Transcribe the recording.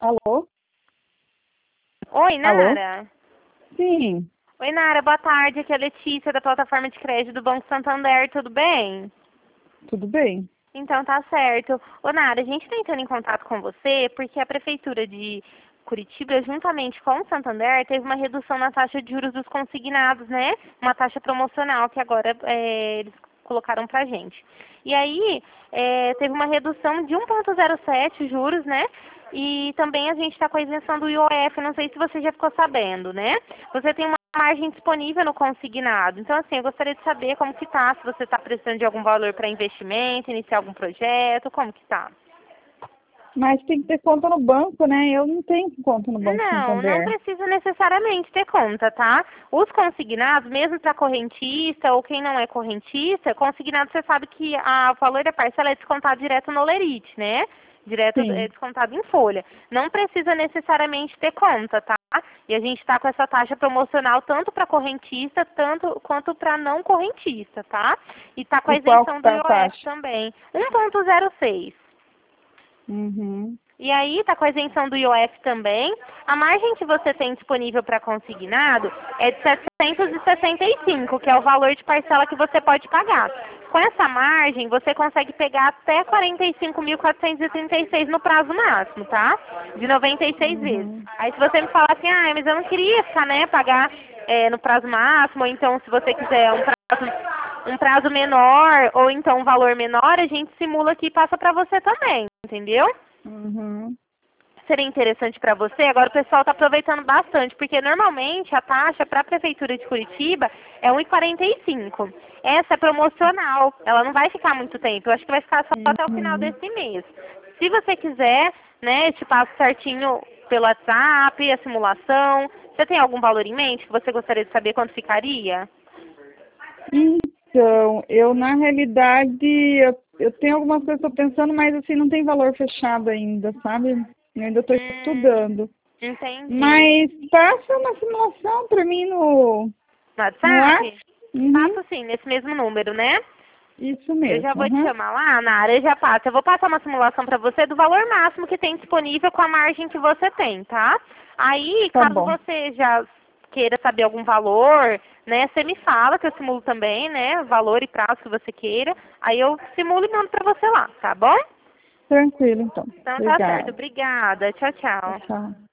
Alô? Oi, Alô? Nara. Sim, Oi, Nara, boa tarde. Aqui é a Letícia, da plataforma de crédito do Banco Santander. Tudo bem? tudo bem. Então tá certo. Ô, Nara, a gente está entrando em contato com você porque a Prefeitura de Curitiba, juntamente com o Santander, teve uma redução na taxa de juros dos consignados, né? Uma taxa promocional que agora eles colocaram pra gente. E aí, teve uma redução de 1,07 juros, né? E também a gente está com a isenção do IOF, não sei se você já ficou sabendo, né? Você tem uma margem disponível no consignado. Então, assim, eu gostaria de saber como que tá, se você está precisando de algum valor para investimento, iniciar algum projeto, como que tá? Mas tem que ter conta no banco, né? Eu não tenho conta no Banco Não, não Santander. precisa necessariamente ter conta, tá? Os consignados, mesmo para correntista ou quem não é correntista, consignado você sabe que o valor da parcela é descontado direto no Olerite, né? Direto é Sim. descontado em folha. Não precisa necessariamente ter conta, tá? E a gente está com essa taxa promocional tanto para correntista tanto quanto para não correntista, tá? E está com a E qual que isenção do tá a IOF taxa? também. 1,06. Uhum. E aí, está com a isenção do IOF também. A margem que você tem disponível para consignado é de 765, que é o valor de parcela que você pode pagar. Com essa margem, você consegue pegar até 45.436 no prazo máximo, tá? De 96 vezes. Uhum. Aí, se você me falar assim, mas eu não queria ficar, né, pagar no prazo máximo, ou então, se você quiser um prazo menor, ou então um valor menor, a gente simula aqui e passa para você também, entendeu? Uhum. Seria interessante para você. Agora o pessoal está aproveitando bastante, porque normalmente a taxa para a Prefeitura de Curitiba é 1,45. Essa é promocional, ela não vai ficar muito tempo, eu acho que vai ficar só até o final Uhum. desse mês. Se você quiser, né, eu te passo certinho pelo WhatsApp, a simulação. Você tem algum valor em mente que você gostaria de saber quanto ficaria? Então, eu na realidade, eu tenho algumas coisas que eu tô pensando, mas assim, não tem valor fechado ainda, sabe? Eu ainda estou estudando. Entendi. Mas passa uma simulação para mim No no WhatsApp. WhatsApp? Uhum. Passo sim, nesse mesmo número, né? Isso Eu já mesmo. vou te Uhum. chamar lá na área, já passo. Eu vou passar uma simulação para você do valor máximo que tem disponível com a margem que você tem, tá? Aí, Tá caso bom. você já queira saber algum valor, né, você me fala que eu simulo também, né, valor e prazo que você queira. Aí eu simulo e mando para você lá, tá bom? Tranquilo, então. Então tá certo. Obrigada. Obrigada. Tchau, Tchau, tchau. tchau.